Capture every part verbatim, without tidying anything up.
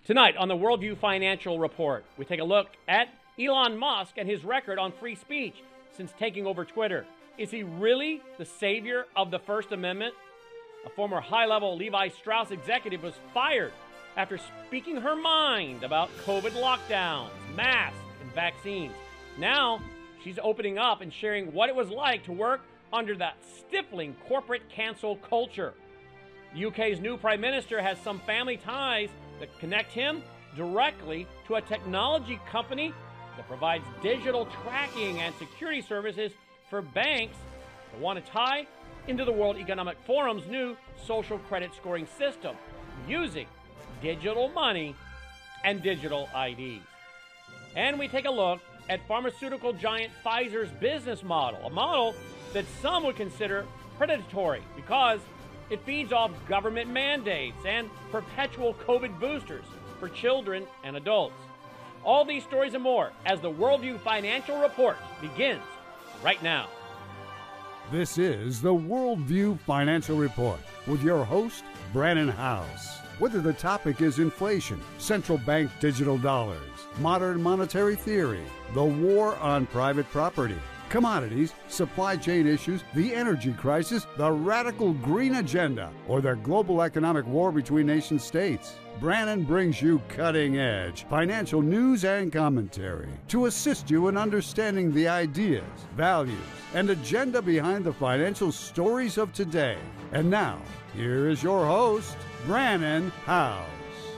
Tonight on the Worldview Financial Report, we take a look at Elon Musk and his record on free speech since taking over Twitter. Is he really the savior of the First Amendment? A former high-level Levi Strauss executive was fired after speaking her mind about COVID lockdowns, masks, and vaccines. Now, she's opening up and sharing what it was like to work under that stifling corporate cancel culture. The U K's new Prime Minister has some family ties that connect him directly to a technology company that provides digital tracking and security services for banks that want to tie into the World Economic Forum's new social credit scoring system using digital money and digital I Ds. And we take a look at pharmaceutical giant Pfizer's business model, a model that some would consider predatory because it feeds off government mandates and perpetual COVID boosters for children and adults. All these stories and more as the Worldview Financial Report begins right now. This is the Worldview Financial Report with your host, Brannon Howse. Whether the topic is inflation, central bank digital dollars, modern monetary theory, the war on private property, commodities, supply chain issues, the energy crisis, the radical green agenda, or the global economic war between nation states, Brannon brings you cutting-edge financial news and commentary to assist you in understanding the ideas, values, and agenda behind the financial stories of today. And now, here is your host, Brannon Howse.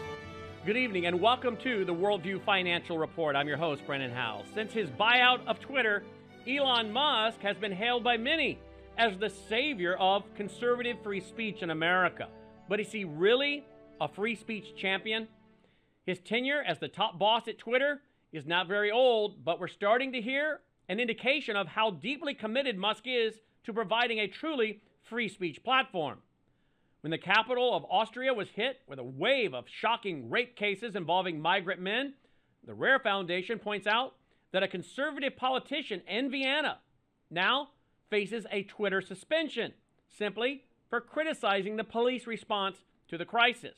Good evening and welcome to the Worldview Financial Report. I'm your host, Brannon Howse. Since his buyout of Twitter, Elon Musk has been hailed by many as the savior of conservative free speech in America. But is he really a free speech champion? His tenure as the top boss at Twitter is not very old, but we're starting to hear an indication of how deeply committed Musk is to providing a truly free speech platform. When the capital of Austria was hit with a wave of shocking rape cases involving migrant men, the Rare Foundation points out that a conservative politician in Vienna now faces a Twitter suspension simply for criticizing the police response to the crisis.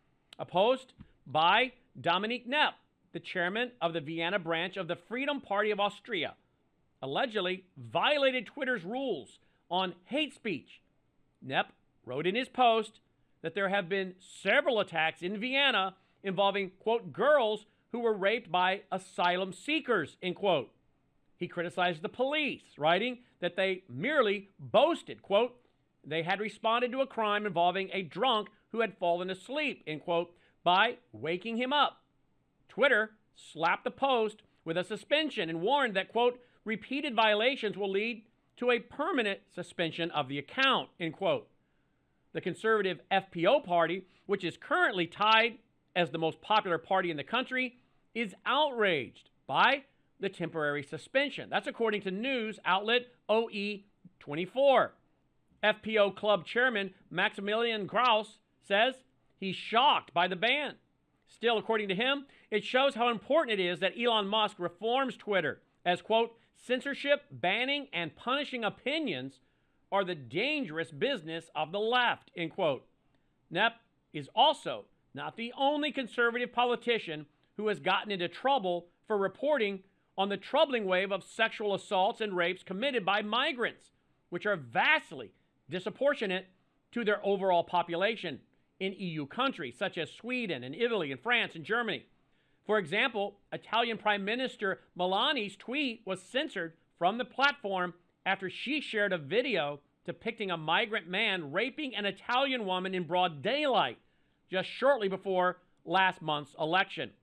A post by Dominique Knepp, the chairman of the Vienna branch of the Freedom Party of Austria, allegedly violated Twitter's rules on hate speech. Knepp wrote in his post that there have been several attacks in Vienna involving, quote, girls who were raped by asylum seekers, end quote. He criticized the police, writing that they merely boasted, quote, they had responded to a crime involving a drunk who had fallen asleep, end quote, by waking him up. Twitter slapped the post with a suspension and warned that, quote, repeated violations will lead to a permanent suspension of the account, end quote. The conservative F P O party, which is currently tied as the most popular party in the country, is outraged by the temporary suspension. That's according to news outlet O E twenty-four. F P O club chairman Maximilian Krauss says he's shocked by the ban. Still, according to him, it shows how important it is that Elon Musk reforms Twitter, as, quote, censorship, banning, and punishing opinions are the dangerous business of the left, end quote. Knepp is also not the only conservative politician who has gotten into trouble for reporting on the troubling wave of sexual assaults and rapes committed by migrants, which are vastly disproportionate to their overall population in E U countries such as Sweden and Italy and France and Germany. For example, Italian Prime Minister Melani's tweet was censored from the platform after she shared a video depicting a migrant man raping an Italian woman in broad daylight just shortly before last month's election.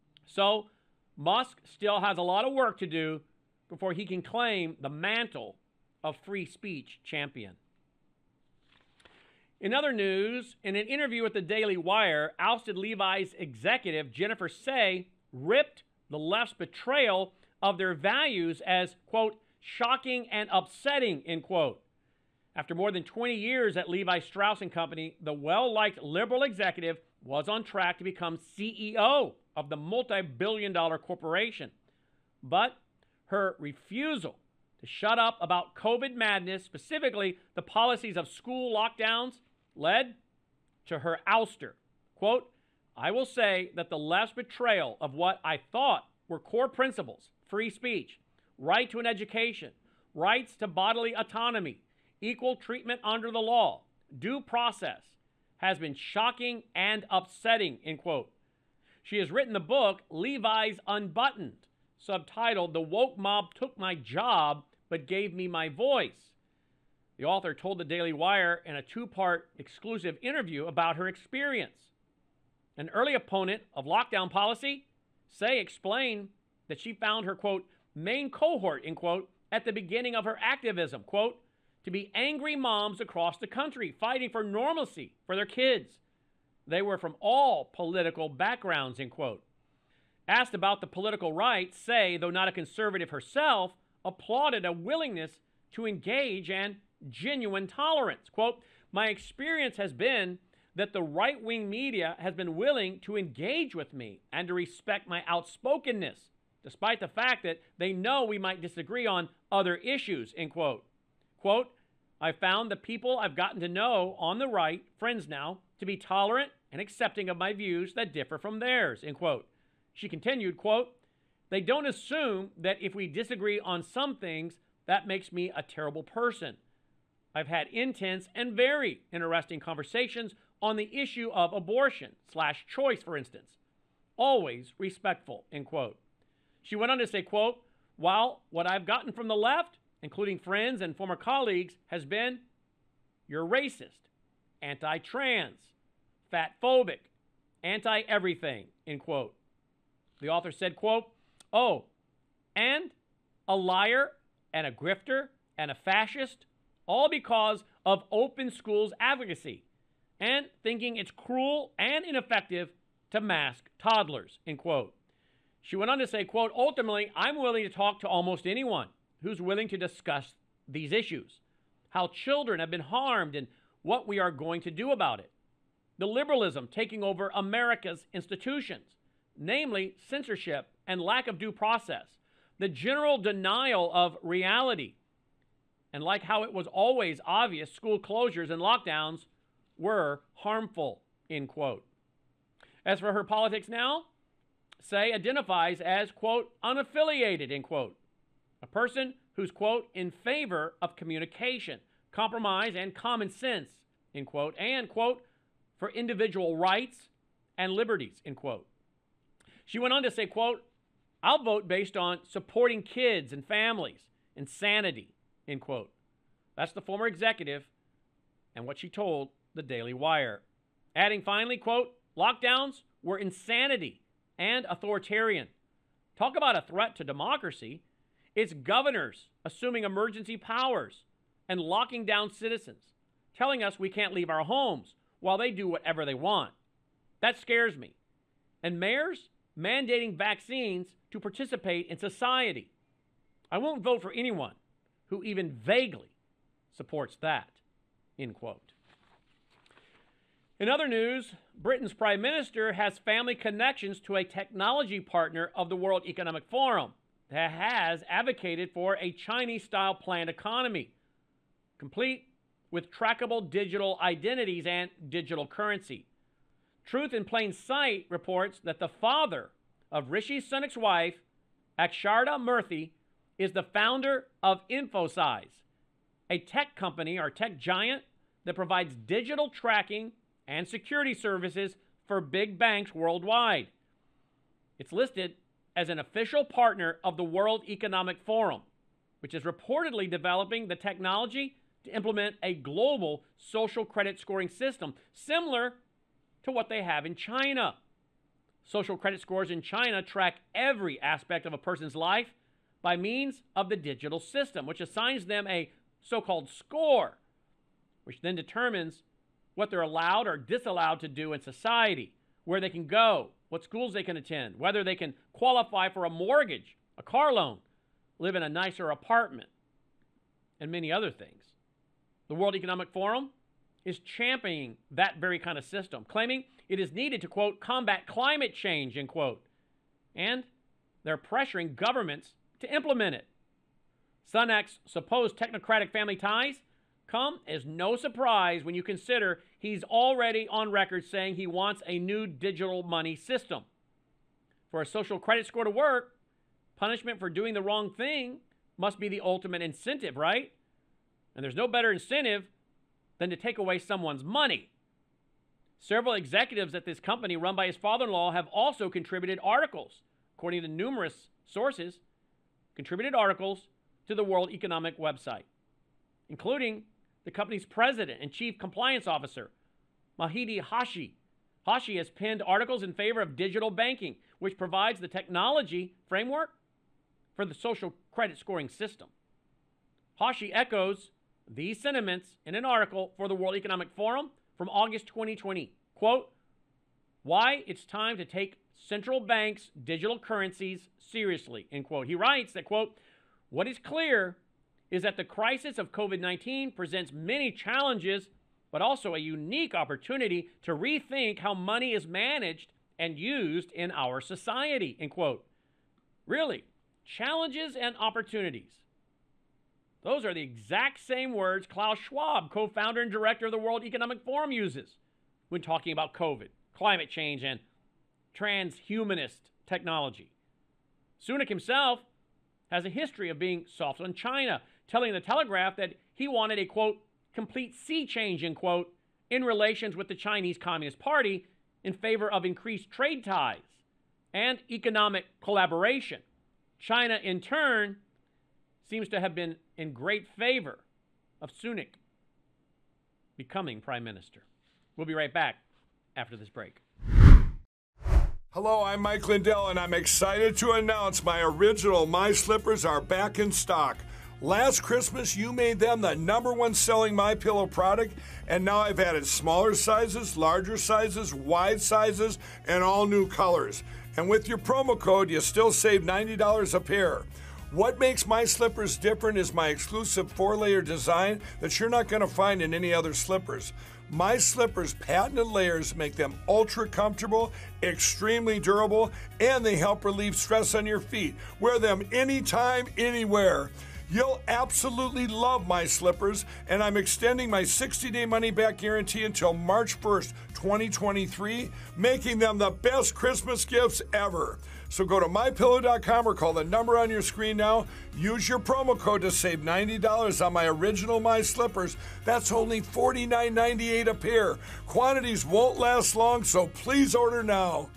So, Musk still has a lot of work to do before he can claim the mantle of free speech champion. In other news, in an interview with the Daily Wire, ousted Levi's executive Jennifer Sey ripped the left's betrayal of their values as, quote, shocking and upsetting, end quote. After more than twenty years at Levi Strauss and Company, the well-liked liberal executive was on track to become C E O of the multi-billion dollar corporation. But her refusal to shut up about COVID madness, specifically the policies of school lockdowns, led to her ouster. Quote, I will say that the left's betrayal of what I thought were core principles, free speech, right to an education, rights to bodily autonomy, equal treatment under the law, due process, has been shocking and upsetting, end quote. She has written the book Levi's Unbuttoned, subtitled The Woke Mob Took My Job But Gave Me My Voice. The author told the Daily Wire in a two-part exclusive interview about her experience. An early opponent of lockdown policy, Say explained that she found her, quote, main cohort, end quote, at the beginning of her activism, quote, to be angry moms across the country fighting for normalcy for their kids. They were from all political backgrounds, end quote. Asked about the political right, Say, though not a conservative herself, applauded a willingness to engage and genuine tolerance. Quote, my experience has been that the right-wing media has been willing to engage with me and to respect my outspokenness, despite the fact that they know we might disagree on other issues, end quote. Quote, I found the people I've gotten to know on the right, friends now, to be tolerant and accepting of my views that differ from theirs, end quote. She continued, quote, they don't assume that if we disagree on some things, that makes me a terrible person. I've had intense and very interesting conversations on the issue of abortion slash choice, for instance. Always respectful, end quote. She went on to say, quote, while what I've gotten from the left, including friends and former colleagues, has been, you're racist, anti-trans, fat-phobic, anti-everything, end quote. The author said, quote, oh, and a liar and a grifter and a fascist, all because of open schools advocacy and thinking it's cruel and ineffective to mask toddlers, end quote. She went on to say, quote, ultimately, I'm willing to talk to almost anyone who's willing to discuss these issues, how children have been harmed and what we are going to do about it. The liberalism taking over America's institutions, namely censorship and lack of due process, the general denial of reality, and like how it was always obvious school closures and lockdowns were harmful, end quote. As for her politics now, Say identifies as, quote, unaffiliated, end quote. A person who's, quote, in favor of communication, compromise, and common sense, end quote, and, quote, for individual rights and liberties, end quote. She went on to say, quote, I'll vote based on supporting kids and families and sanity, end quote. That's the former executive and what she told the Daily Wire. Adding finally, quote, lockdowns were insanity and authoritarian. Talk about a threat to democracy. It's governors assuming emergency powers and locking down citizens, telling us we can't leave our homes while they do whatever they want. That scares me. And mayors mandating vaccines to participate in society. I won't vote for anyone who even vaguely supports that, end quote. In other news, Britain's Prime Minister has family connections to a technology partner of the World Economic Forum that has advocated for a Chinese-style planned economy, complete with trackable digital identities and digital currency. Truth in Plain Sight reports that the father of Rishi Sunak's wife, Aksharda Murthy, is the founder of Infosize, a tech company or tech giant that provides digital tracking and security services for big banks worldwide. It's listed as an official partner of the World Economic Forum, which is reportedly developing the technology to implement a global social credit scoring system similar to what they have in China. Social credit scores in China track every aspect of a person's life by means of the digital system, which assigns them a so-called score, which then determines what they're allowed or disallowed to do in society, where they can go, what schools they can attend, whether they can qualify for a mortgage, a car loan, live in a nicer apartment, and many other things. The World Economic Forum is championing that very kind of system, claiming it is needed to, quote, combat climate change, end quote. And they're pressuring governments to implement it. Sunak's supposed technocratic family ties come as no surprise when you consider he's already on record saying he wants a new digital money system. For a social credit score to work, punishment for doing the wrong thing must be the ultimate incentive, right? And there's no better incentive than to take away someone's money. Several executives at this company run by his father-in-law have also contributed articles, according to numerous sources, contributed articles to the World Economic website, including the company's president and chief compliance officer, Mahidi Hashi. Hashi has penned articles in favor of digital banking, which provides the technology framework for the social credit scoring system. Hashi echoes these sentiments in an article for the World Economic Forum from August twenty twenty. Quote, why it's time to take central banks' digital currencies seriously, end quote. He writes that, quote, what is clear is that the crisis of COVID nineteen presents many challenges, but also a unique opportunity to rethink how money is managed and used in our society, end quote. Really, challenges and opportunities. Those are the exact same words Klaus Schwab, co-founder and director of the World Economic Forum, uses when talking about COVID, climate change, and transhumanist technology. Sunak himself has a history of being soft on China, telling the Telegraph that he wanted a, quote, complete sea change, end quote, in relations with the Chinese Communist Party in favor of increased trade ties and economic collaboration. China, in turn, seems to have been in great favor of Sunak becoming prime minister. We'll be right back after this break. Hello, I'm Mike Lindell, and I'm excited to announce my original My Slippers are back in stock. Last Christmas, you made them the number one selling MyPillow product, and now I've added smaller sizes, larger sizes, wide sizes, and all new colors. And with your promo code, you still save ninety dollars a pair. What makes My Slippers different is my exclusive four-layer design that you're not going to find in any other slippers. My Slippers' patented layers make them ultra comfortable, extremely durable, and they help relieve stress on your feet. Wear them anytime, anywhere. You'll absolutely love My Slippers, and I'm extending my sixty-day money-back guarantee until March first, twenty twenty-three, making them the best Christmas gifts ever. So go to my pillow dot com or call the number on your screen now. Use your promo code to save ninety dollars on my original My Slippers. That's only forty-nine ninety-eight a pair. Quantities won't last long, so please order now.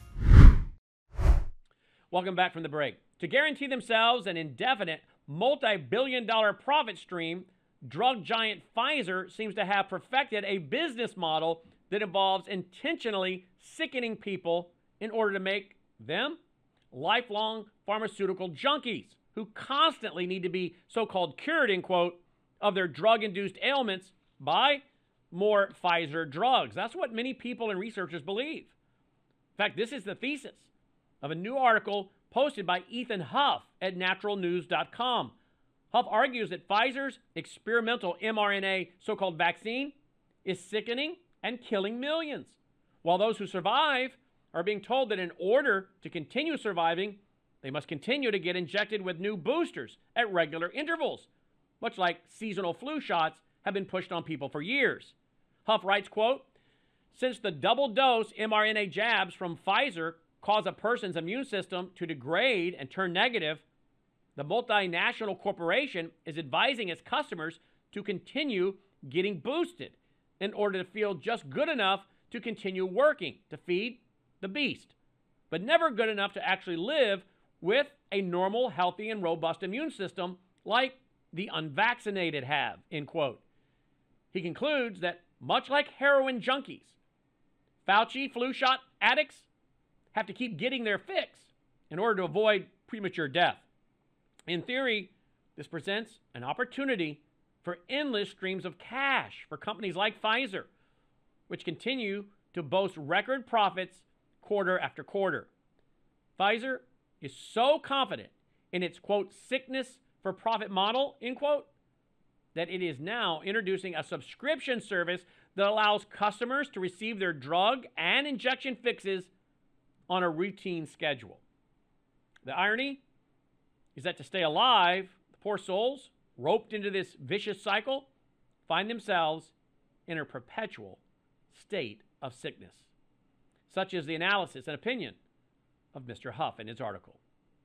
Welcome back from the break. To guarantee themselves an indefinite, multi-billion dollar profit stream, drug giant Pfizer seems to have perfected a business model that involves intentionally sickening people in order to make them lifelong pharmaceutical junkies who constantly need to be so-called cured, end quote, of their drug-induced ailments by more Pfizer drugs. That's what many people and researchers believe. In fact, this is the thesis of a new article posted by Ethan Huff at natural news dot com. Huff argues that Pfizer's experimental mRNA so-called vaccine is sickening and killing millions, while those who survive are being told that in order to continue surviving, they must continue to get injected with new boosters at regular intervals, much like seasonal flu shots have been pushed on people for years. Huff writes, quote, since the double-dose mRNA jabs from Pfizer cause a person's immune system to degrade and turn negative, the multinational corporation is advising its customers to continue getting boosted in order to feel just good enough to continue working to feed the beast, but never good enough to actually live with a normal, healthy, and robust immune system like the unvaccinated have, end quote. He concludes that much like heroin junkies, Fauci flu shot addicts have to keep getting their fix in order to avoid premature death. In theory, this presents an opportunity for endless streams of cash for companies like Pfizer, which continue to boast record profits quarter after quarter. Pfizer is so confident in its, quote, sickness for profit model, end quote, that it is now introducing a subscription service that allows customers to receive their drug and injection fixes on a routine schedule. The irony is that to stay alive, the poor souls, roped into this vicious cycle, find themselves in a perpetual state of sickness. Such is the analysis and opinion of Mister Huff in his article.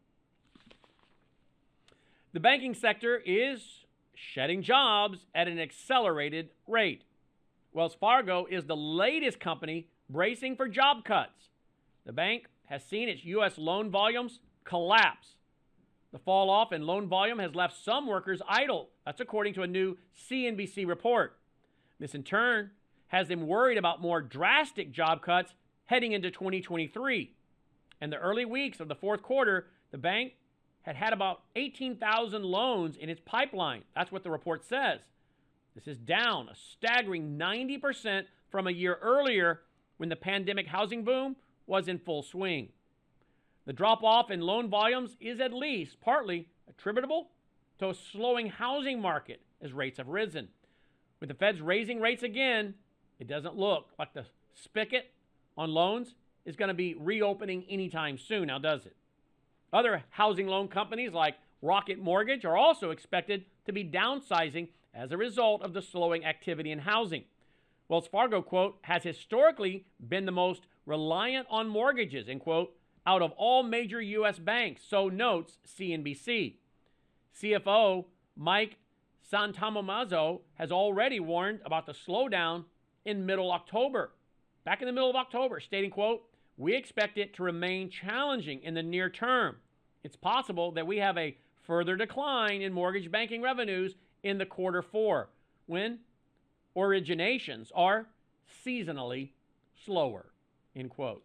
The banking sector is shedding jobs at an accelerated rate. Wells Fargo is the latest company bracing for job cuts. The bank has seen its U S loan volumes collapse. The fall off in loan volume has left some workers idle. That's according to a new C N B C report. This in turn has them worried about more drastic job cuts heading into twenty twenty-three. In the early weeks of the fourth quarter, the bank had had about eighteen thousand loans in its pipeline. That's what the report says. This is down a staggering ninety percent from a year earlier when the pandemic housing boom was in full swing. The drop-off in loan volumes is at least partly attributable to a slowing housing market as rates have risen. With the Feds raising rates again, it doesn't look like the spigot on loans is going to be reopening anytime soon, now does it? Other housing loan companies like Rocket Mortgage are also expected to be downsizing as a result of the slowing activity in housing. Wells Fargo, quote, has historically been the most reliant on mortgages, end quote, out of all major U S banks, so notes C N B C. C F O Mike Santamamazo has already warned about the slowdown in middle October. Back in the middle of October, stating, quote, we expect it to remain challenging in the near term. It's possible that we have a further decline in mortgage banking revenues in the quarter four, when originations are seasonally slower, end quote.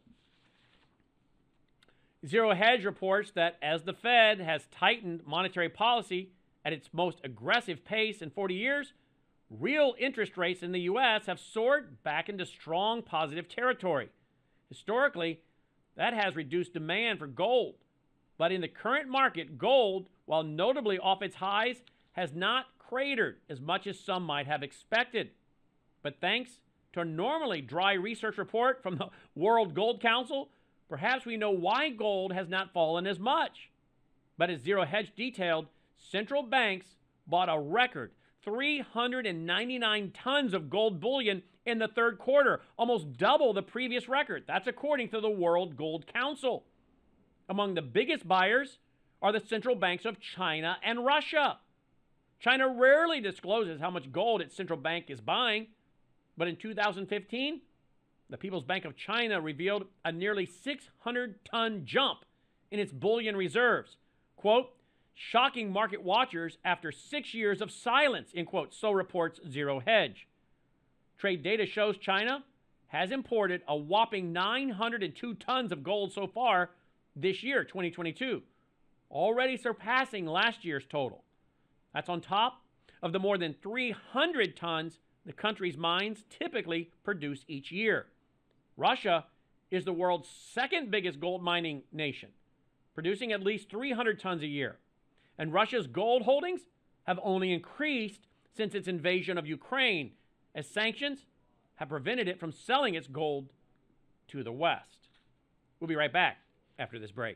Zero Hedge reports that as the Fed has tightened monetary policy at its most aggressive pace in forty years, real interest rates in the U S have soared back into strong positive territory. Historically, that has reduced demand for gold. But in the current market, gold, while notably off its highs, has not cratered as much as some might have expected. But thanks to a normally dry research report from the World Gold Council, perhaps we know why gold has not fallen as much. But as Zero Hedge detailed, central banks bought a record three hundred ninety-nine tons of gold bullion in the third quarter, almost double the previous record. That's according to the World Gold Council. Among the biggest buyers are the central banks of China and Russia. China rarely discloses how much gold its central bank is buying, but in two thousand fifteen, the People's Bank of China revealed a nearly six hundred ton jump in its bullion reserves. Quote, shocking market watchers after six years of silence, end quote, so reports Zero Hedge. Trade data shows China has imported a whopping nine hundred two tons of gold so far this year, twenty twenty-two, already surpassing last year's total. That's on top of the more than three hundred tons the country's mines typically produce each year. Russia is the world's second biggest gold mining nation, producing at least three hundred tons a year. And Russia's gold holdings have only increased since its invasion of Ukraine, as sanctions have prevented it from selling its gold to the West. We'll be right back after this break.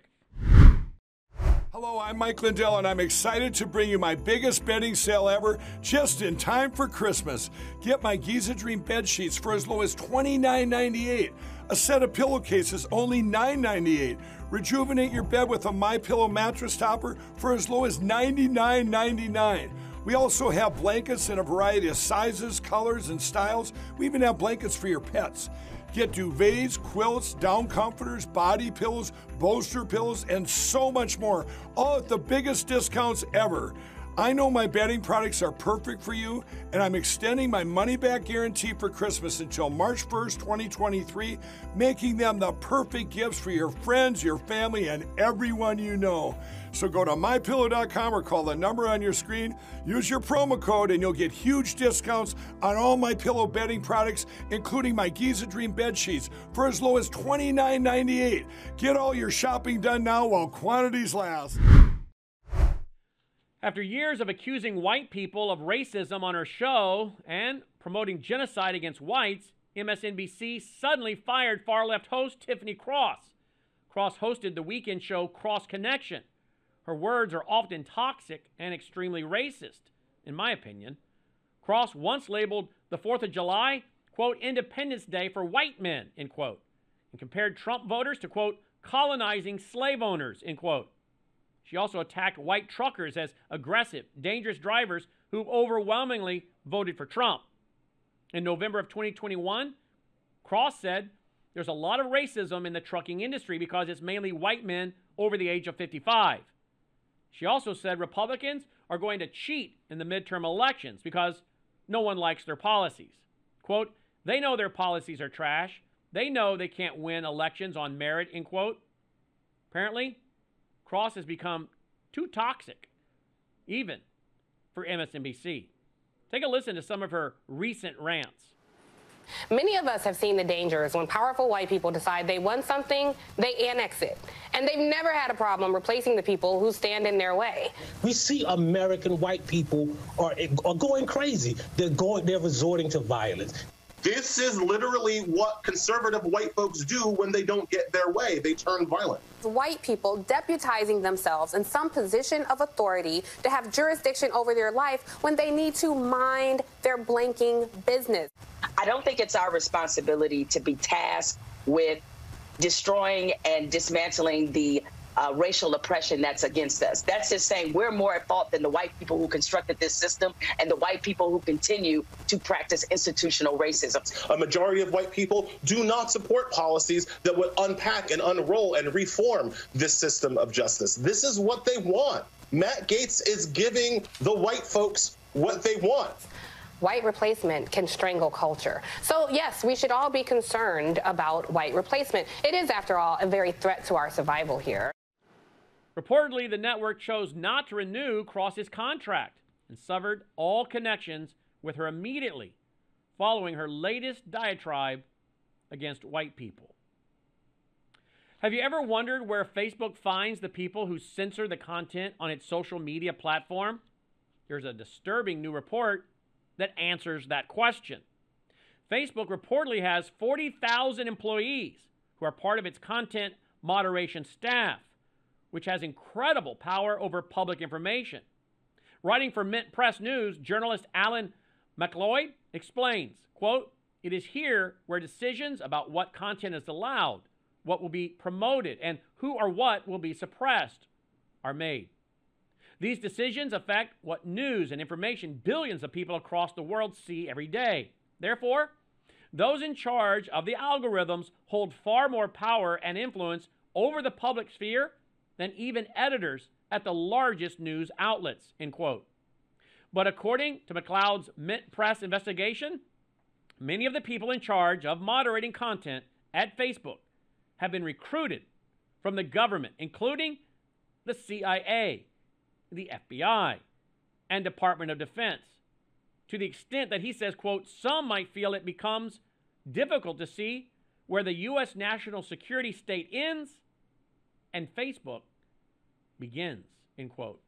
Hello, I'm Mike Lindell, and I'm excited to bring you my biggest bedding sale ever just in time for Christmas. Get my Giza Dream bed sheets for as low as twenty-nine ninety-eight. A set of pillowcases, only nine ninety-eight. Rejuvenate your bed with a MyPillow mattress topper for as low as ninety-nine ninety-nine. We also have blankets in a variety of sizes, colors, and styles. We even have blankets for your pets. Get duvets, quilts, down comforters, body pillows, bolster pillows, and so much more, all at the biggest discounts ever. I know my bedding products are perfect for you, and I'm extending my money-back guarantee for Christmas until March first, twenty twenty-three, making them the perfect gifts for your friends, your family, and everyone you know. So go to my pillow dot com or call the number on your screen. Use your promo code, and you'll get huge discounts on all my pillow bedding products, including my Giza Dream bed sheets, for as low as twenty-nine ninety-eight. Get all your shopping done now while quantities last. After years of accusing white people of racism on her show and promoting genocide against whites, M S N B C suddenly fired far-left host Tiffany Cross. Cross hosted the weekend show Cross Connection. Her words are often toxic and extremely racist, in my opinion. Cross once labeled the fourth of July, quote, Independence Day for white men, end quote, and compared Trump voters to, quote, colonizing slave owners, end quote. She also attacked white truckers as aggressive, dangerous drivers who overwhelmingly voted for Trump. In November of twenty twenty-one, Cross said there's a lot of racism in the trucking industry because it's mainly white men over the age of fifty-five. She also said Republicans are going to cheat in the midterm elections because no one likes their policies. Quote, they know their policies are trash. They know they can't win elections on merit, end quote. Apparently, Cross has become too toxic, even for M S N B C. Take a listen to some of her recent rants. Many of us have seen the dangers when powerful white people decide they want something, they annex it. And they've never had a problem replacing the people who stand in their way. We see American white people are, are going crazy. They're going, they're resorting to violence. This is literally what conservative white folks do when they don't get their way. They turn violent. White people deputizing themselves in some position of authority to have jurisdiction over their life when they need to mind their blanking business. I don't think it's our responsibility to be tasked with destroying and dismantling the uh, racial oppression that's against us. That's just saying we're more at fault than the white people who constructed this system and the white people who continue to practice institutional racism. A majority of white people do not support policies that would unpack and unroll and reform this system of justice. This is what they want. Matt Gaetz is giving the white folks what they want. White replacement can strangle culture. So, yes, we should all be concerned about white replacement. It is, after all, a very threat to our survival here. Reportedly, the network chose not to renew Cross's contract and severed all connections with her immediately following her latest diatribe against white people. Have you ever wondered where Facebook finds the people who censor the content on its social media platform? Here's a disturbing new report that answers that question. Facebook reportedly has forty thousand employees who are part of its content moderation staff, which has incredible power over public information. Writing for Mint Press News, journalist Alan McLeod explains, quote, it is here where decisions about what content is allowed, what will be promoted, and who or what will be suppressed are made. These decisions affect what news and information billions of people across the world see every day. Therefore, those in charge of the algorithms hold far more power and influence over the public sphere than even editors at the largest news outlets, end quote. But according to McLeod's Mint Press investigation, many of the people in charge of moderating content at Facebook have been recruited from the government, including the C I A, the F B I, and Department of Defense, to the extent that he says, quote, some might feel it becomes difficult to see where the U S national security state ends and Facebook begins, end quote.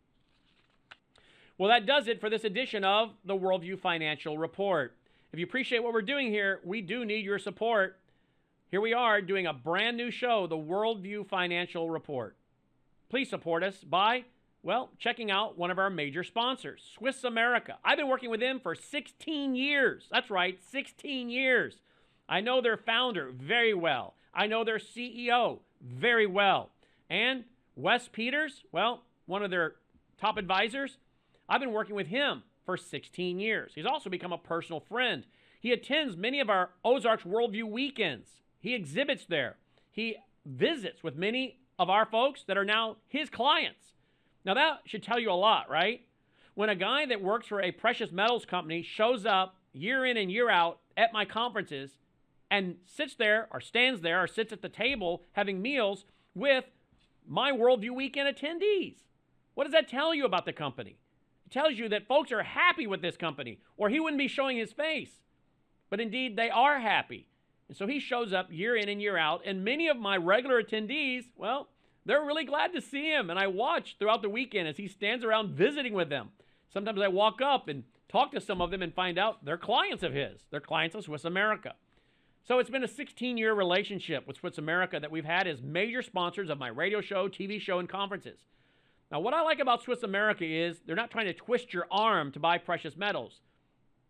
Well, that does it for this edition of the Worldview Financial Report. If you appreciate what we're doing here, we do need your support. Here we are doing a brand new show, the Worldview Financial Report. Please support us by, well, checking out one of our major sponsors, Swiss America. I've been working with them for sixteen years. That's right, sixteen years. I know their founder very well. I know their C E O very well. And Wes Peters, well, one of their top advisors, I've been working with him for sixteen years. He's also become a personal friend. He attends many of our Ozarks Worldview weekends. He exhibits there. He visits with many of our folks that are now his clients. Now that should tell you a lot, right? When a guy that works for a precious metals company shows up year in and year out at my conferences and sits there or stands there or sits at the table having meals with my Worldview Weekend attendees. What does that tell you about the company? It tells you that folks are happy with this company, or he wouldn't be showing his face. But indeed, they are happy. And so he shows up year in and year out, and many of my regular attendees, well, they're really glad to see him. And I watch throughout the weekend as he stands around visiting with them. Sometimes I walk up and talk to some of them and find out they're clients of his. They're clients of Swiss America. So it's been a sixteen-year relationship with Swiss America that we've had as major sponsors of my radio show, T V show, and conferences. Now, what I like about Swiss America is they're not trying to twist your arm to buy precious metals.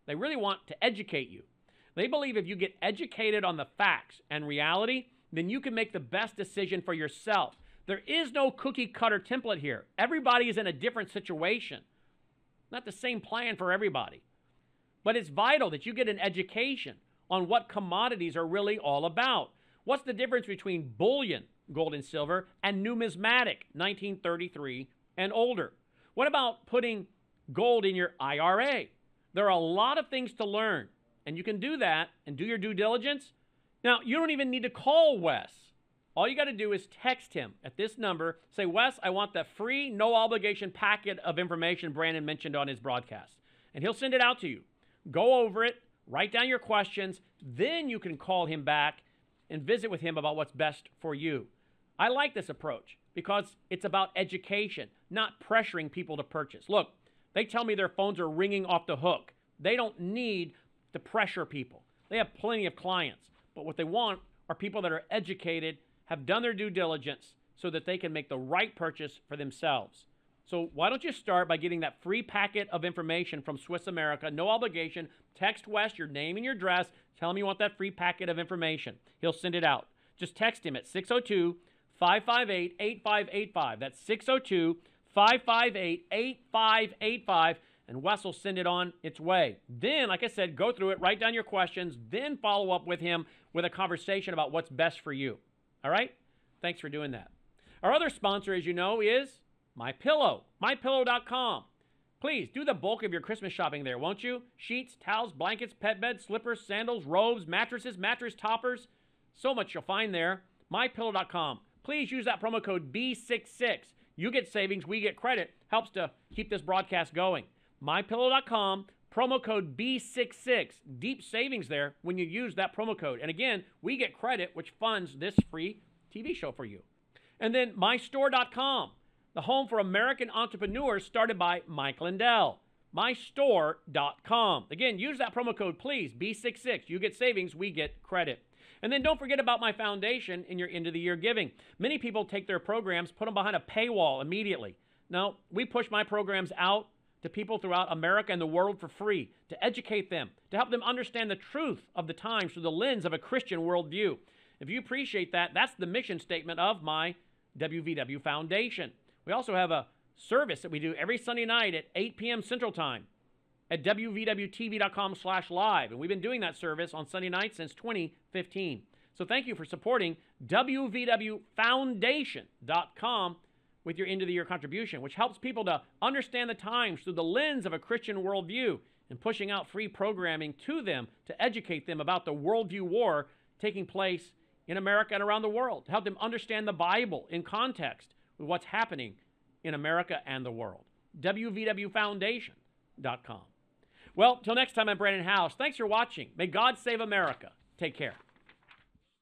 They really want to educate you. They believe if you get educated on the facts and reality, then you can make the best decision for yourself. There is no cookie cutter template here. Everybody is in a different situation. Not the same plan for everybody. But it's vital that you get an education on what commodities are really all about. What's the difference between bullion, gold and silver, and numismatic, nineteen thirty-three and older? What about putting gold in your I R A? There are a lot of things to learn, and you can do that and do your due diligence. Now, you don't even need to call Wes. All you got to do is text him at this number. Say, Wes, I want the free, no-obligation packet of information Brandon mentioned on his broadcast. And he'll send it out to you. Go over it, write down your questions, then you can call him back and visit with him about what's best for you. I like this approach because it's about education, not pressuring people to purchase. Look, they tell me their phones are ringing off the hook. They don't need to pressure people. They have plenty of clients. But what they want are people that are educated, have done their due diligence so that they can make the right purchase for themselves. So why don't you start by getting that free packet of information from Swiss America, no obligation. Text Wes your name and your address. Tell him you want that free packet of information. He'll send it out. Just text him at six oh two, five five eight, eight five eight five. That's six oh two, five five eight, eight five eight five, and Wes will send it on its way. Then, like I said, go through it, write down your questions, then follow up with him with a conversation about what's best for you. All right? Thanks for doing that. Our other sponsor, as you know, is MyPillow, my pillow dot com. Please do the bulk of your Christmas shopping there, won't you? Sheets, towels, blankets, pet beds, slippers, sandals, robes, mattresses, mattress toppers. So much you'll find there. my pillow dot com. Please use that promo code B sixty-six. You get savings, we get credit. Helps to keep this broadcast going. my pillow dot com, promo code B sixty-six. Deep savings there when you use that promo code. And again, we get credit, which funds this free T V show for you. And then my store dot com, the home for American entrepreneurs started by Mike Lindell. my store dot com. Again, use that promo code, please, B sixty-six. You get savings, we get credit. And then don't forget about my foundation in your end-of-the-year giving. Many people take their programs, put them behind a paywall immediately. No, we push my programs out to people throughout America and the world for free, to educate them, to help them understand the truth of the times through the lens of a Christian worldview. If you appreciate that, that's the mission statement of my W V W Foundation. We also have a service that we do every Sunday night at eight p.m. Central Time at W V W T V dot com slash live. And we've been doing that service on Sunday nights since twenty fifteen. So thank you for supporting W V W Foundation dot com with your end-of-the-year contribution, which helps people to understand the times through the lens of a Christian worldview and pushing out free programming to them to educate them about the worldview war taking place in America and around the world, to help them understand the Bible in context with what's happening in America and the world. W V W Foundation dot com. Well, till next time, I'm Brandon House. Thanks for watching. May God save America. Take care.